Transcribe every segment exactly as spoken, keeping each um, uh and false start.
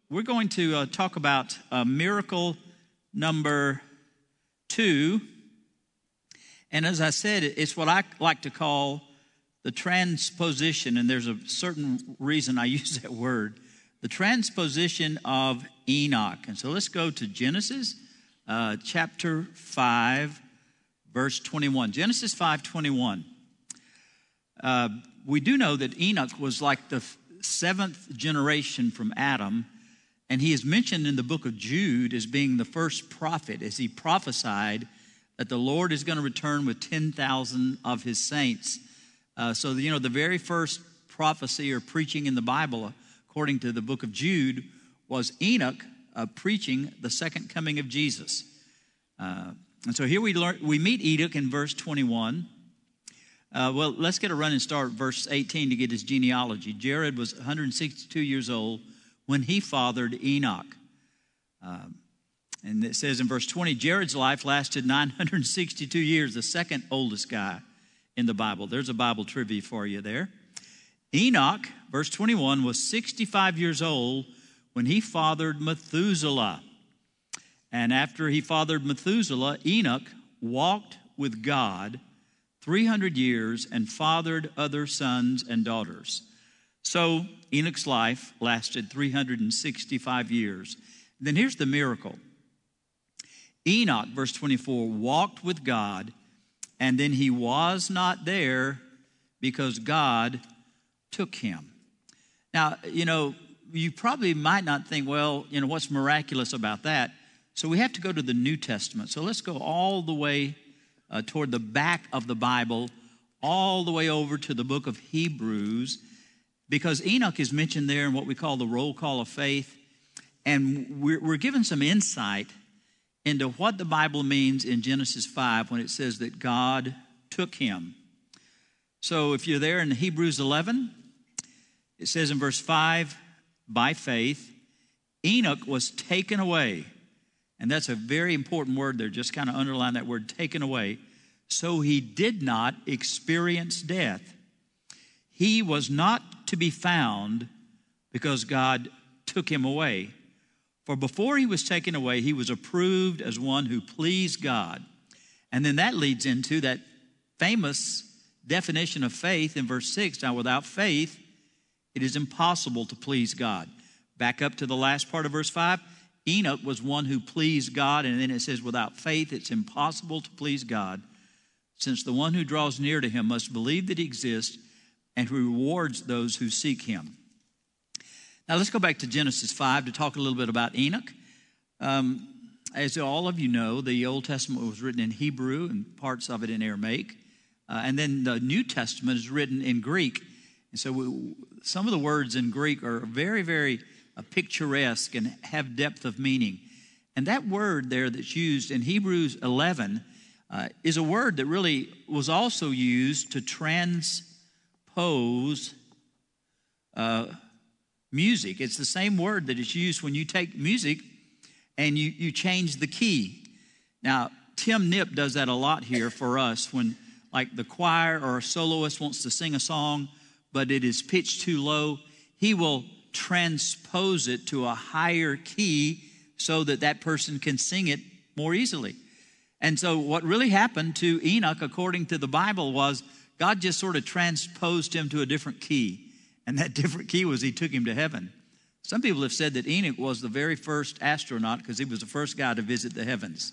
we're going to uh, talk about uh, miracle number two. And as I said, it's what I like to call the transposition, and there's a certain reason I use that word, the transposition of Enoch. And so let's go to Genesis uh, chapter five, verse twenty-one. Genesis five twenty-one. Uh, we do know that Enoch was like the seventh generation from Adam, and he is mentioned in the book of Jude as being the first prophet, as he prophesied that the Lord is going to return with ten thousand of his saints. Uh, so, you know, the very first prophecy or preaching in the Bible, according to the book of Jude, was Enoch uh, preaching the second coming of Jesus. Uh, and so here we learn, we meet Enoch in verse twenty-one. Uh, well, let's get a running start at verse eighteen to get his genealogy. Jared was one hundred sixty-two years old when he fathered Enoch. Um, and it says in verse twenty, Jared's life lasted nine hundred sixty-two years, the second oldest guy in the Bible. There's a Bible trivia for you there. Enoch, verse twenty-one, was sixty-five years old when he fathered Methuselah. And after he fathered Methuselah, Enoch walked with God three hundred years and fathered other sons and daughters. So Enoch's life lasted three hundred sixty-five years. Then here's the miracle. Enoch, verse twenty-four, walked with God, and then he was not there because God took him. Now, you know, you probably might not think, well, you know, what's miraculous about that? So we have to go to the New Testament. So let's go all the way uh, toward the back of the Bible, all the way over to the book of Hebrews, because Enoch is mentioned there in what we call the roll call of faith. And we're, we're given some insight into what the Bible means in Genesis five when it says that God took him. So if you're there in Hebrews eleven, it says in verse five, by faith, Enoch was taken away. And that's a very important word there. Just kind of underline that word, taken away. So he did not experience death. He was not to be found because God took him away. For before he was taken away, he was approved as one who pleased God. And then that leads into that famous definition of faith in verse six. Now, without faith, it is impossible to please God. Back up to the last part of verse five. Enoch was one who pleased God. And then it says, without faith, it's impossible to please God, since the one who draws near to him must believe that he exists and who rewards those who seek him. Now, let's go back to Genesis five to talk a little bit about Enoch. Um, as all of you know, the Old Testament was written in Hebrew and parts of it in Aramaic. Uh, and then the New Testament is written in Greek. And so we, some of the words in Greek are very, very uh, picturesque and have depth of meaning. And that word there that's used in Hebrews eleven uh, is a word that really was also used to transpose uh music. It's the same word that is used when you take music and you, you change the key. Now, Tim Nip does that a lot here for us when, like, the choir or a soloist wants to sing a song, but it is pitched too low. He will transpose it to a higher key so that that person can sing it more easily. And so what really happened to Enoch, according to the Bible, was God just sort of transposed him to a different key. And that different key was he took him to heaven. Some people have said that Enoch was the very first astronaut because he was the first guy to visit the heavens.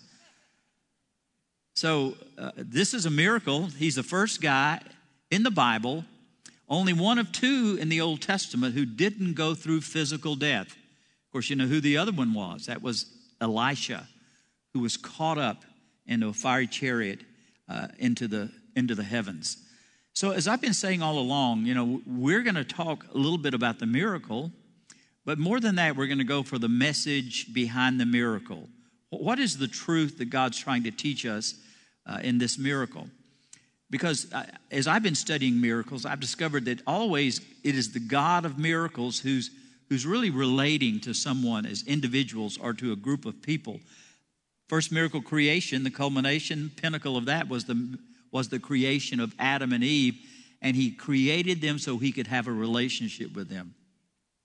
So uh, this is a miracle. He's the first guy in the Bible, only one of two in the Old Testament who didn't go through physical death. Of course, you know who the other one was. That was Elisha, who was caught up into a fiery chariot uh, into the into the heavens. So as I've been saying all along, you know, we're going to talk a little bit about the miracle, but more than that, we're going to go for the message behind the miracle. What is the truth that God's trying to teach us uh, in this miracle? Because uh, as I've been studying miracles, I've discovered that always it is the God of miracles who's who's really relating to someone as individuals or to a group of people. First miracle, creation, the culmination, pinnacle of that was the was the creation of Adam and Eve, and he created them so he could have a relationship with them.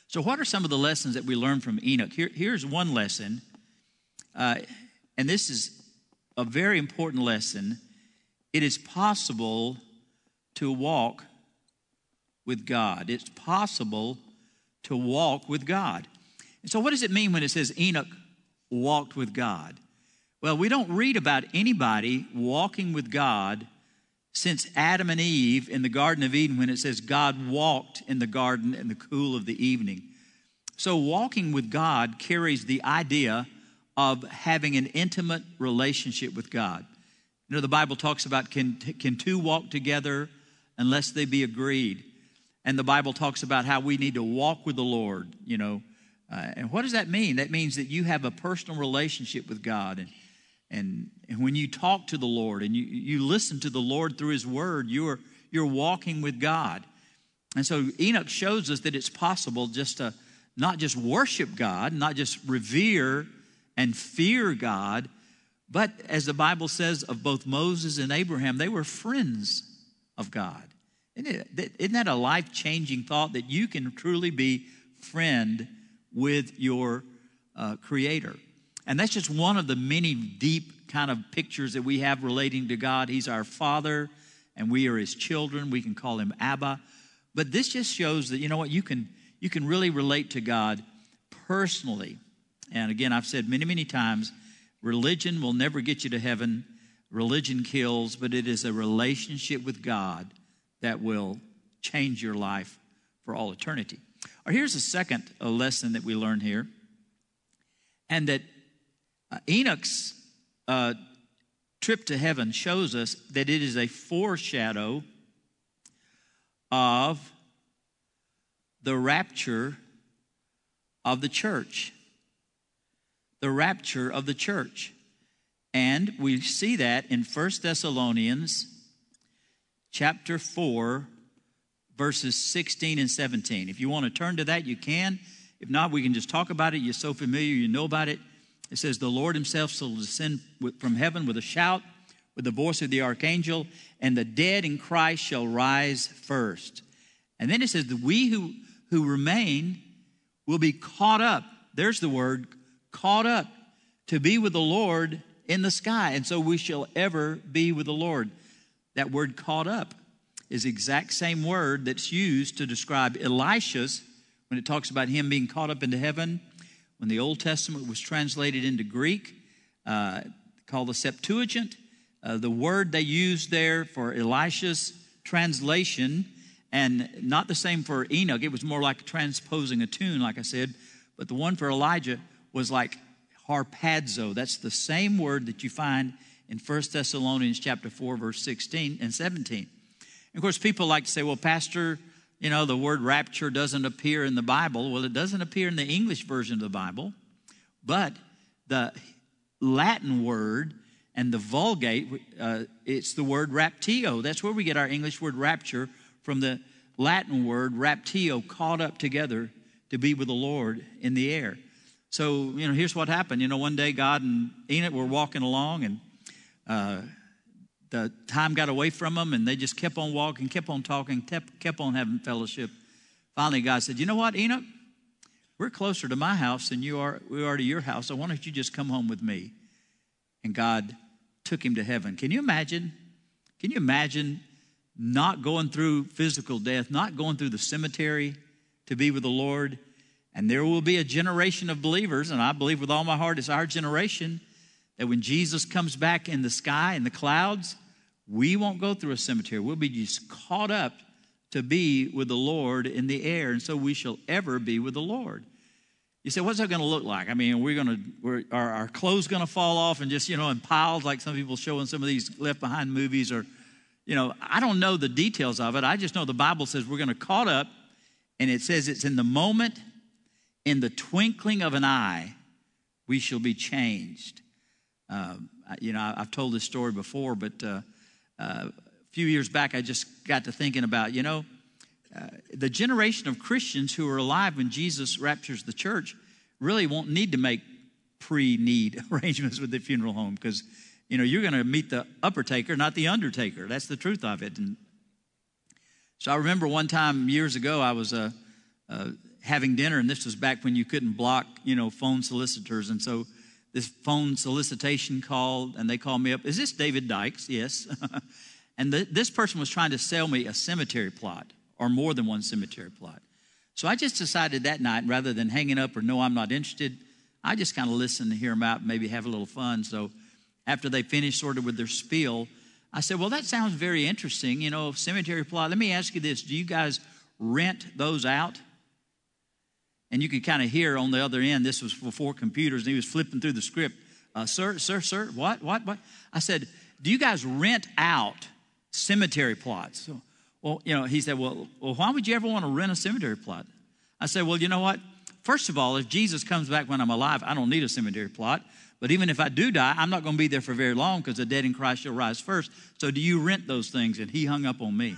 So what are some of the lessons that we learn from Enoch? Here, here's one lesson, uh, and this is a very important lesson. It is possible to walk with God. It's possible to walk with God. And so what does it mean when it says Enoch walked with God? Well, we don't read about anybody walking with God since Adam and Eve in the Garden of Eden when it says God walked in the garden in the cool of the evening. So walking with God carries the idea of having an intimate relationship with God. You know, the Bible talks about can, can two walk together unless they be agreed. And the Bible talks about how we need to walk with the Lord, you know. Uh, and what does that mean? That means that you have a personal relationship with God. And, and, and when you talk to the Lord and you, you listen to the Lord through His Word, you're, you're walking with God. And so Enoch shows us that it's possible just to not just worship God, not just revere and fear God, but as the Bible says of both Moses and Abraham, they were friends of God. Isn't, it, isn't that a life-changing thought that you can truly be friend with your uh, Creator? And that's just one of the many deep kind of pictures that we have relating to God. He's our Father, and we are His children. We can call Him Abba. But this just shows that, you know what, you can, you can really relate to God personally. And again, I've said many, many times, religion will never get you to heaven. Religion kills, but it is a relationship with God that will change your life for all eternity. Or here's a second uh, lesson that we learn here. And that uh, Enoch's uh, trip to heaven shows us that it is a foreshadow of the rapture of the church. The rapture of the church. And we see that in First Thessalonians chapter four, verses sixteen and seventeen. If you want to turn to that, you can. If not, we can just talk about it. You're so familiar, you know about it. It says, the Lord Himself shall descend from heaven with a shout, with the voice of the archangel, and the dead in Christ shall rise first. And then it says that we who, who remain will be caught up. There's the word, caught up, to be with the Lord in the sky. And so we shall ever be with the Lord. That word caught up is the exact same word that's used to describe Elisha's when it talks about him being caught up into heaven. When the Old Testament was translated into Greek, uh, called the Septuagint, uh, the word they used there for Elisha's translation, and not the same for Enoch, it was more like transposing a tune, like I said, but the one for Elijah was like harpazo. That's the same word that you find in First Thessalonians chapter four, verse sixteen and seventeen. And of course, people like to say, well, Pastor, you know, the word rapture doesn't appear in the Bible. Well, it doesn't appear in the English version of the Bible, but the Latin word and the Vulgate, uh, it's the word raptio. That's where we get our English word rapture from, the Latin word raptio, caught up together to be with the Lord in the air. So, you know, here's what happened. You know, one day God and Enoch were walking along, and uh, the time got away from them, and they just kept on walking, kept on talking, kept, kept on having fellowship. Finally, God said, you know what, Enoch? We're closer to my house than you are, we are to your house, so why don't you just come home with me? And God took him to heaven. Can you imagine? Can you imagine not going through physical death, not going through the cemetery to be with the Lord? And there will be a generation of believers, and I believe with all my heart it's our generation, that when Jesus comes back in the sky, in the clouds, we won't go through a cemetery. We'll be just caught up to be with the Lord in the air, and so we shall ever be with the Lord. You say, what's that going to look like? I mean, we're going to, we're, are our clothes going to fall off and just, you know, in piles like some people show in some of these Left Behind movies? Or, you know, I don't know the details of it. I just know the Bible says we're going to caught up, and it says it's in the moment, in the twinkling of an eye, we shall be changed. Uh, you know, I've told this story before, but uh, uh, a few years back, I just got to thinking about, you know, uh, the generation of Christians who are alive when Jesus raptures the church really won't need to make pre-need arrangements with the funeral home, because, you know, you're going to meet the upper taker, not the undertaker. That's the truth of it. And so I remember one time years ago, I was uh, uh, having dinner, and this was back when you couldn't block, you know, phone solicitors. And so this phone solicitation called, and they called me up. Is this David Dykes? Yes. And the, this person was trying to sell me a cemetery plot, or more than one cemetery plot. So I just decided that night, rather than hanging up or no, I'm not interested, I just kind of listened to hear them out and maybe have a little fun. So after they finished sort of with their spiel, I said, well, that sounds very interesting. You know, cemetery plot. Let me ask you this. Do you guys rent those out? And you could kind of hear on the other end, this was before computers, and he was flipping through the script. Uh, sir, sir, sir, what, what, what? I said, do you guys rent out cemetery plots? So, well, you know, he said, well, well, why would you ever want to rent a cemetery plot? I said, well, you know what? First of all, if Jesus comes back when I'm alive, I don't need a cemetery plot. But even if I do die, I'm not going to be there for very long, because the dead in Christ shall rise first. So do you rent those things? And he hung up on me.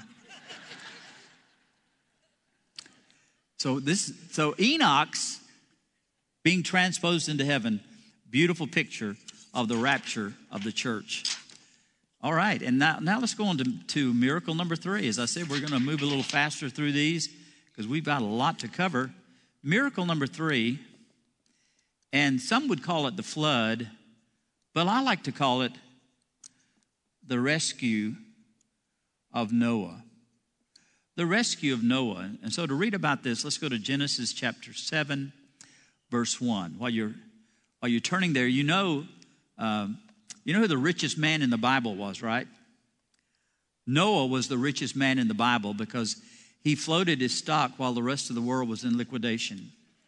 So this, so Enoch's being transposed into heaven, beautiful picture of the rapture of the church. All right, and now, now let's go on to, to miracle number three. As I said, we're going to move a little faster through these because we've got a lot to cover. Miracle number three, and some would call it the flood, but I like to call it the rescue of Noah. The rescue of Noah. And so to read about this, let's go to Genesis chapter seven, verse one. While you're, while you're turning there, you know, um, you know who the richest man in the Bible was, right? Noah was the richest man in the Bible because he floated his stock while the rest of the world was in liquidation.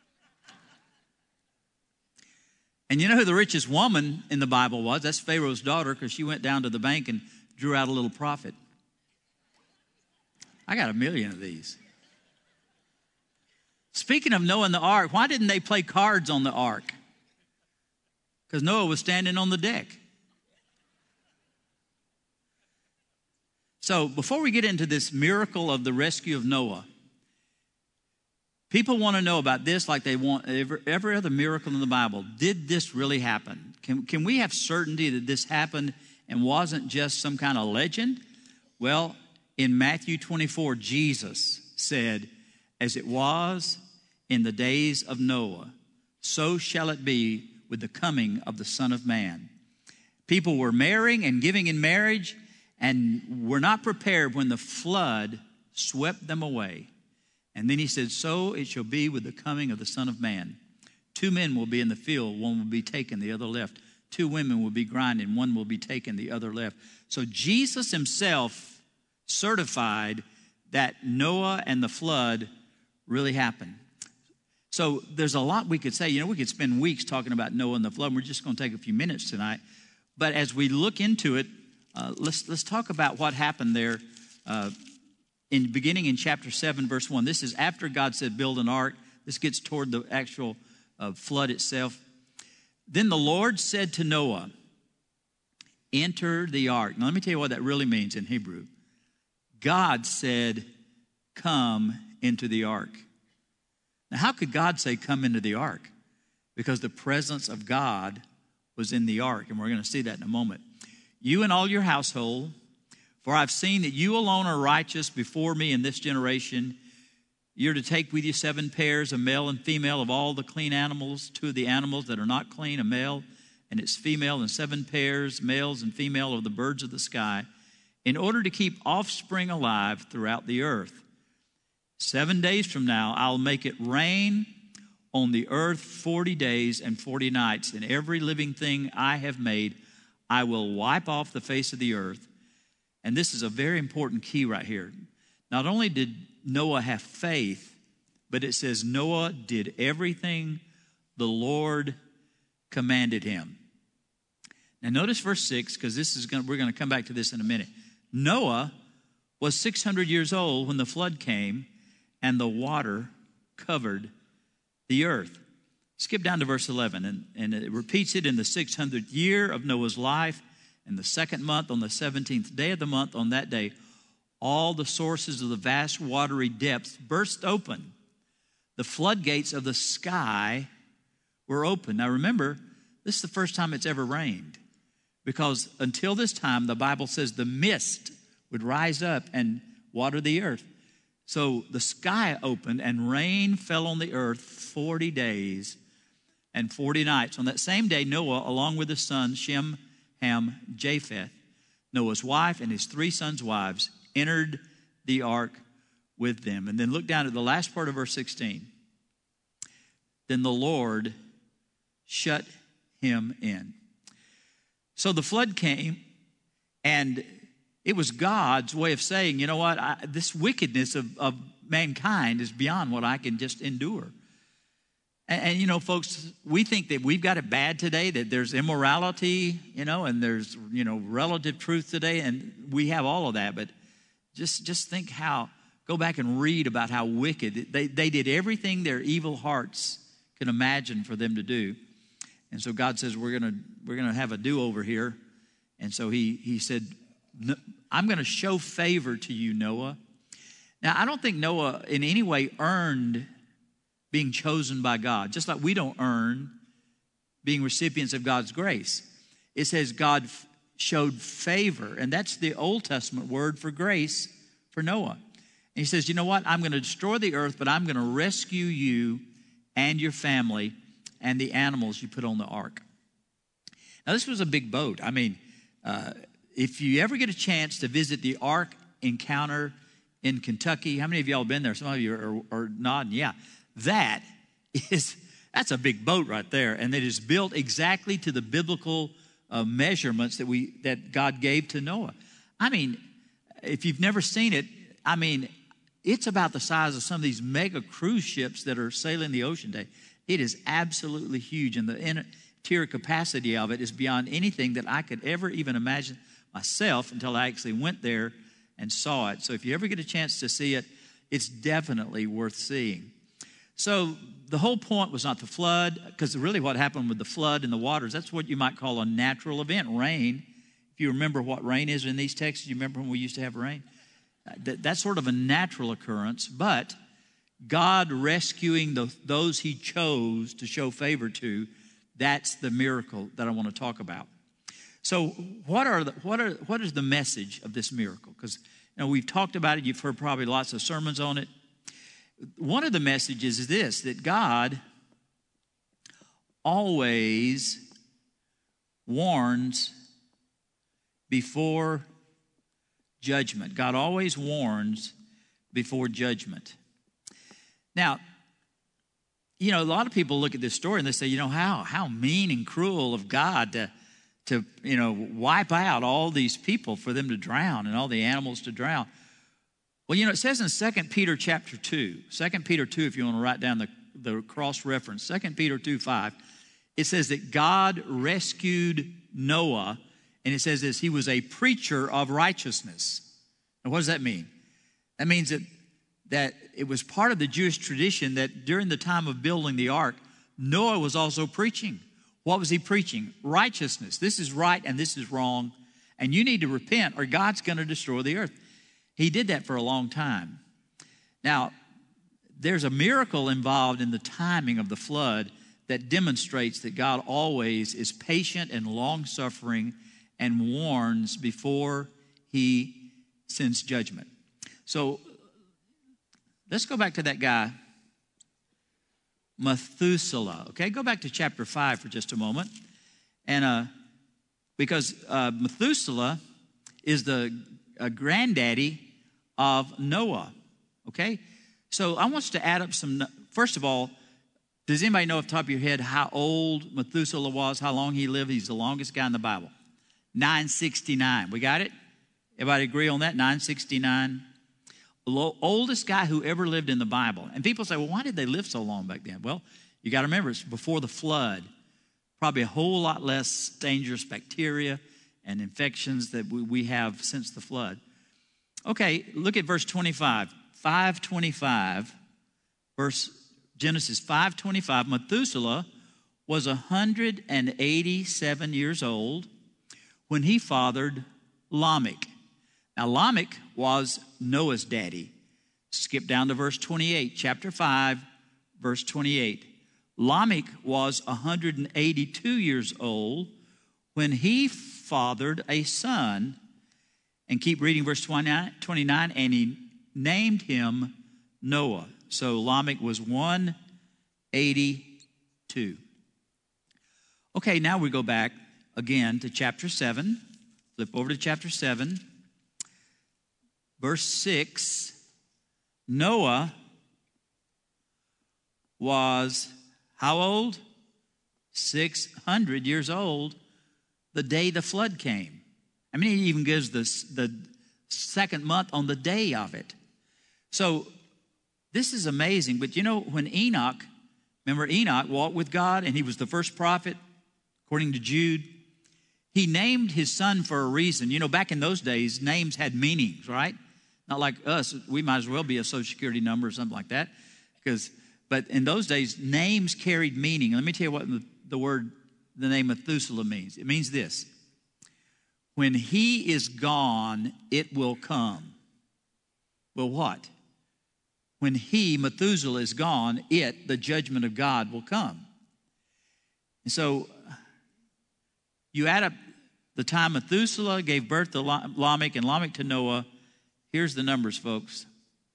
And you know who the richest woman in the Bible was? That's Pharaoh's daughter, because she went down to the bank and drew out a little profit. I got a million of these. Speaking of Noah and the ark, why didn't they play cards on the ark? Because Noah was standing on the deck. So before we get into this miracle of the rescue of Noah, people want to know about this like they want every, every other miracle in the Bible. Did this really happen? Can, can we have certainty that this happened and wasn't just some kind of legend? Well, in Matthew twenty-four, Jesus said, as it was in the days of Noah, so shall it be with the coming of the Son of Man. People were marrying and giving in marriage and were not prepared when the flood swept them away. And then he said, so it shall be with the coming of the Son of Man. Two men will be in the field, one will be taken, the other left. Two women will be grinding, one will be taken, the other left. So Jesus himself certified that Noah and the flood really happened. So there's a lot we could say. You know, we could spend weeks talking about Noah and the flood. We're just going to take a few minutes tonight. But as we look into it, uh, let's let's talk about what happened there. Uh, in beginning in chapter seven, verse one. This is after God said, build an ark. This gets toward the actual uh, flood itself. Then the Lord said to Noah, enter the ark. Now let me tell you what that really means in Hebrew. God said, come into the ark. Now, how could God say, come into the ark? Because the presence of God was in the ark, and we're going to see that in a moment. You and all your household, for I've seen that you alone are righteous before me in this generation. You're to take with you seven pairs, a male and female, of all the clean animals, two of the animals that are not clean, a male and its female, and seven pairs, males and female, of the birds of the sky, in order to keep offspring alive throughout the earth. Seven days from now, I'll make it rain on the earth forty days and forty nights, and every living thing I have made, I will wipe off the face of the earth. And this is a very important key right here. Not only did Noah have faith, but it says Noah did everything the Lord commanded him. Now notice verse six, because this is going we're going to come back to this in a minute. Noah was six hundred years old when the flood came and the water covered the earth. Skip down to verse eleven, and, and it repeats it in the six hundredth year of Noah's life. In the second month, on the seventeenth day of the month, on that day, all the sources of the vast watery depths burst open. The floodgates of the sky were open. Now remember, this is the first time it's ever rained. Because until this time, the Bible says the mist would rise up and water the earth. So the sky opened and rain fell on the earth forty days and forty nights. On that same day, Noah, along with his sons, Shem, Ham, Japheth, Noah's wife and his three sons' wives, entered the ark with them. And then look down at the last part of verse sixteen. Then the Lord shut him in. So the flood came, and it was God's way of saying, you know what, I, this wickedness of, of mankind is beyond what I can just endure. And, and, you know, folks, we think that we've got it bad today, that there's immorality, you know, and there's, you know, relative truth today, and we have all of that. But just, just think how, go back and read about how wicked, they, they did everything their evil hearts could imagine for them to do. And so God says, we're going to we're going to have a do-over here. And so he, he said, I'm going to show favor to you, Noah. Now, I don't think Noah in any way earned being chosen by God, just like we don't earn being recipients of God's grace. It says God f- showed favor, and that's the Old Testament word for grace for Noah. And he says, you know what? I'm going to destroy the earth, but I'm going to rescue you and your family and the animals you put on the ark. Now, this was a big boat. I mean, uh, if you ever get a chance to visit the Ark Encounter in Kentucky, how many of y'all have been there? Some of you are, are nodding. Yeah, that is, that's a big boat right there. And it is built exactly to the biblical uh, measurements that we that God gave to Noah. I mean, if you've never seen it, I mean, it's about the size of some of these mega cruise ships that are sailing the ocean today. It is absolutely huge, and the interior capacity of it is beyond anything that I could ever even imagine myself until I actually went there and saw it. So if you ever get a chance to see it, it's definitely worth seeing. So the whole point was not the flood, because really what happened with the flood and the waters, that's what you might call a natural event, rain. If you remember what rain is in these texts, you remember when we used to have rain? That's sort of a natural occurrence, but God rescuing the, those he chose to show favor to, that's the miracle that I want to talk about. So what are the, what are what is the message of this miracle? Because you know we've talked about it, you've heard probably lots of sermons on it. One of the messages is this, that God always warns before judgment. God always warns before judgment. Now, you know, a lot of people look at this story and they say, you know, how how mean and cruel of God to, to you know, wipe out all these people for them to drown and all the animals to drown. Well, you know, it says in Second Peter chapter two, Second Peter two, if you want to write down the, the cross-reference, Second Peter two, five, it says that God rescued Noah, and it says this, he was a preacher of righteousness. Now, what does that mean? That means that that it was part of the Jewish tradition that during the time of building the ark, Noah was also preaching. What was he preaching? Righteousness. This is right and this is wrong, and you need to repent or God's going to destroy the earth. He did that for a long time. Now, there's a miracle involved in the timing of the flood that demonstrates that God always is patient and long-suffering and warns before he sends judgment. So let's go back to that guy, Methuselah. Okay, go back to chapter five for just a moment. And uh, because uh, Methuselah is the uh, granddaddy of Noah. Okay, so I want us to add up some, first of all, does anybody know off the top of your head how old Methuselah was, how long he lived? He's the longest guy in the Bible. nine sixty-nine. We got it? Everybody agree on that? nine sixty-nine. Oldest guy who ever lived in the Bible. And people say, well, why did they live so long back then? Well, you got to remember, it's before the flood. Probably a whole lot less dangerous bacteria and infections that we have since the flood. Okay, look at verse twenty-five. five twenty-five, verse Genesis five twenty-five. Methuselah was one hundred eighty-seven years old when he fathered Lamech. Now, Lamech was Noah's daddy. Skip down to verse twenty-eight, chapter five, verse twenty-eight. Lamech was one hundred eighty-two years old when he fathered a son. And keep reading verse twenty-nine. And he named him Noah. So Lamech was one eighty-two. Okay, now we go back again to chapter seven. Flip over to chapter seven. Verse six. Noah was how old? six hundred years old the day the flood came. I mean, he even gives this, the second month on the day of it. So this is amazing. But you know, when Enoch, remember Enoch walked with God and he was the first prophet, according to Jude. He named his son for a reason. You know, back in those days, names had meanings, right? Not like us. We might as well be a social security number or something like that. Because, but in those days, names carried meaning. Let me tell you what the, the word, the name Methuselah means. It means this. When he is gone, it will come. Well, what? When he, Methuselah, is gone, it, the judgment of God, will come. And so you add up the time Methuselah gave birth to Lamech and Lamech to Noah. Here's the numbers, folks.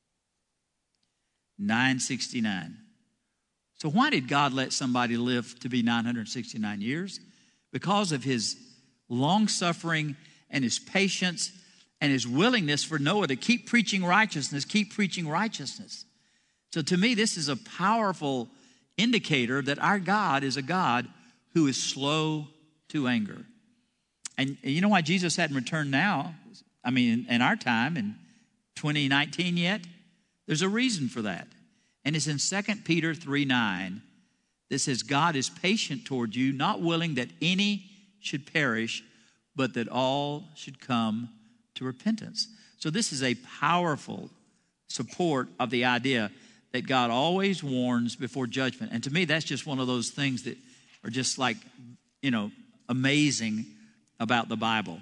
nine sixty-nine. So why did God let somebody live to be nine hundred sixty-nine years? Because of his long-suffering and his patience and his willingness for Noah to keep preaching righteousness, keep preaching righteousness. So to me, this is a powerful indicator that our God is a God who is slow to anger. And you know why Jesus hadn't returned now? I mean, in our time, in twenty nineteen yet? There's a reason for that. And it's in Second Peter three nine that says, God is patient toward you, not willing that any should perish, but that all should come to repentance. So this is a powerful support of the idea that God always warns before judgment. And to me, that's just one of those things that are just like, you know, amazing about the Bible.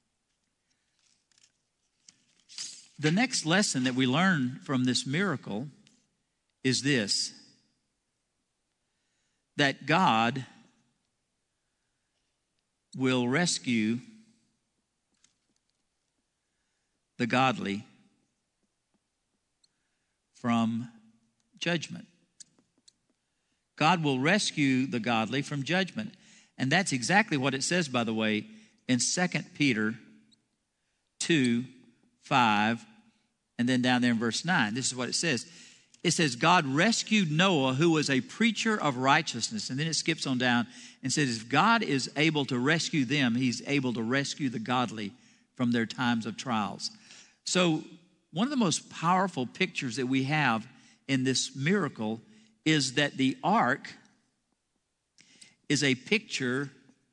The next lesson that we learn from this miracle is this, that God will rescue the godly from judgment. God will rescue the godly from judgment. And that's exactly what it says, by the way, in Second Peter two, five, and then down there in verse nine. This is what it says. It says, God rescued Noah, who was a preacher of righteousness. And then it skips on down and says, if God is able to rescue them, he's able to rescue the godly from their times of trials. So one of the most powerful pictures that we have in this miracle is that the ark is a picture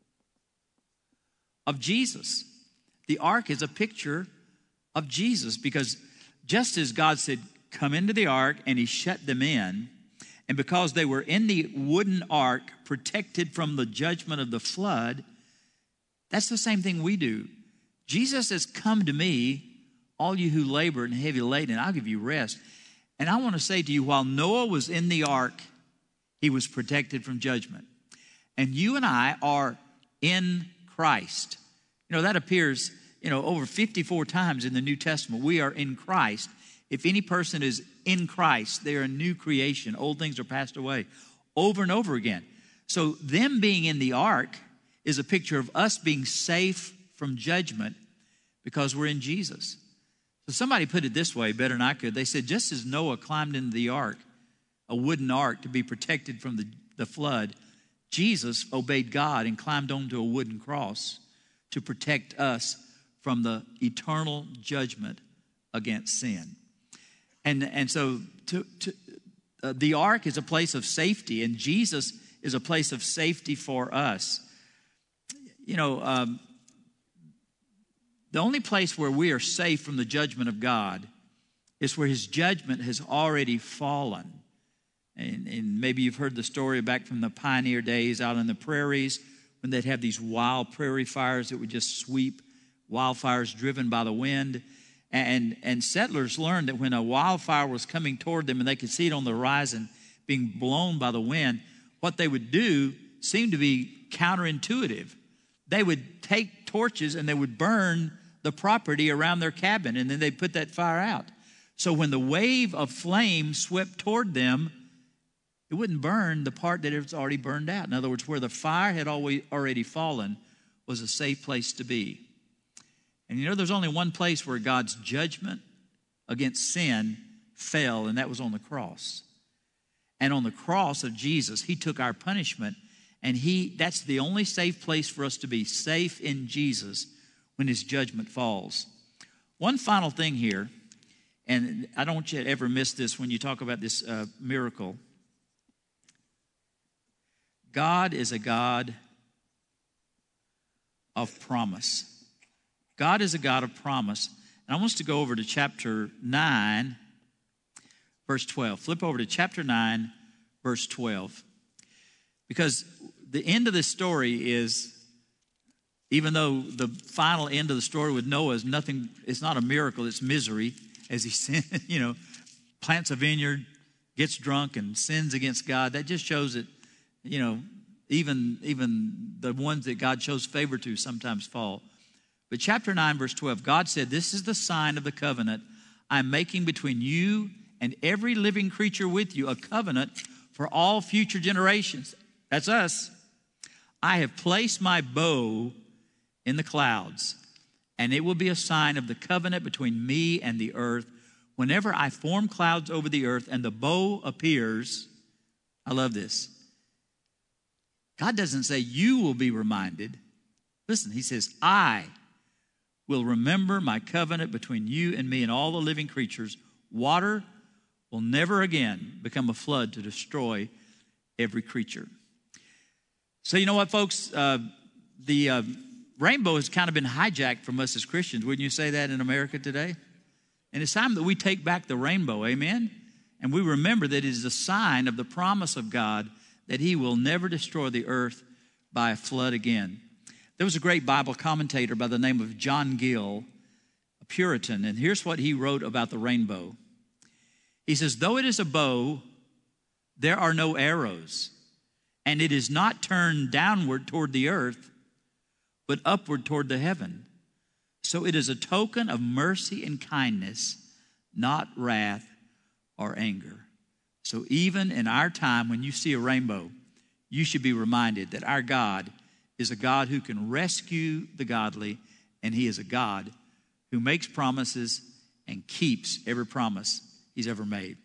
of Jesus. The ark is a picture of Jesus, because just as God said, come into the ark, and he shut them in, and because they were in the wooden ark protected from the judgment of the flood, that's the same thing we do. Jesus says, come to me, all you who labor and heavy laden, I'll give you rest. And I want to say to you, while Noah was in the ark, he was protected from judgment. And you and I are in Christ. You know, that appears, you know, over fifty-four times in the New Testament. We are in Christ. If any person is in Christ, they are a new creation. Old things are passed away. Over and over again. So them being in the ark is a picture of us being safe from judgment because we're in Jesus. So somebody put it this way better than I could. They said, just as Noah climbed into the ark, a wooden ark to be protected from the, the flood, Jesus obeyed God and climbed onto a wooden cross to protect us from the eternal judgment against sin. And, and so to, to, uh, the ark is a place of safety, and Jesus is a place of safety for us. You know, um, the only place where we are safe from the judgment of God is where his judgment has already fallen. And, and maybe you've heard the story back from the pioneer days out in the prairies when they'd have these wild prairie fires that would just sweep, wildfires driven by the wind. And, and settlers learned that when a wildfire was coming toward them and they could see it on the horizon being blown by the wind, what they would do seemed to be counterintuitive. They would take torches and they would burn the property around their cabin, and then they'd put that fire out. So when the wave of flame swept toward them, it wouldn't burn the part that it's already burned out. In other words, where the fire had always already fallen was a safe place to be. And you know, there's only one place where God's judgment against sin fell, and that was on the cross. And on the cross of Jesus, he took our punishment, and he that's the only safe place for us to be, safe in Jesus when his judgment falls. One final thing here, and I don't want you to ever miss this when you talk about this uh, miracle. God is a God of promise. God is a God of promise. And I want us to go over to chapter nine, verse twelve. Flip over to chapter nine, verse twelve. Because the end of this story is, even though the final end of the story with Noah is nothing, it's not a miracle, it's misery, as he sin, you know, plants a vineyard, gets drunk, and sins against God. That just shows that, you know, even, even the ones that God shows favor to sometimes fall. But chapter nine, verse twelve, God said, "This is the sign of the covenant I'm making between you and every living creature with you, a covenant for all future generations." That's us. "I have placed my bow in the clouds, and it will be a sign of the covenant between me and the earth. Whenever I form clouds over the earth and the bow appears," I love this. God doesn't say you will be reminded. Listen, he says, "I will remember my covenant between you and me and all the living creatures. Water will never again become a flood to destroy every creature." So you know what, folks? Uh, the uh, rainbow has kind of been hijacked from us as Christians. Wouldn't you say that in America today? And it's time that we take back the rainbow, amen? And we remember that it is a sign of the promise of God that he will never destroy the earth by a flood again. There was a great Bible commentator by the name of John Gill, a Puritan, and here's what he wrote about the rainbow. He says, "Though it is a bow, there are no arrows, and it is not turned downward toward the earth, but upward toward the heaven. So it is a token of mercy and kindness, not wrath or anger." So even in our time, when you see a rainbow, you should be reminded that our God is a God who can rescue the godly, and he is a God who makes promises and keeps every promise he's ever made.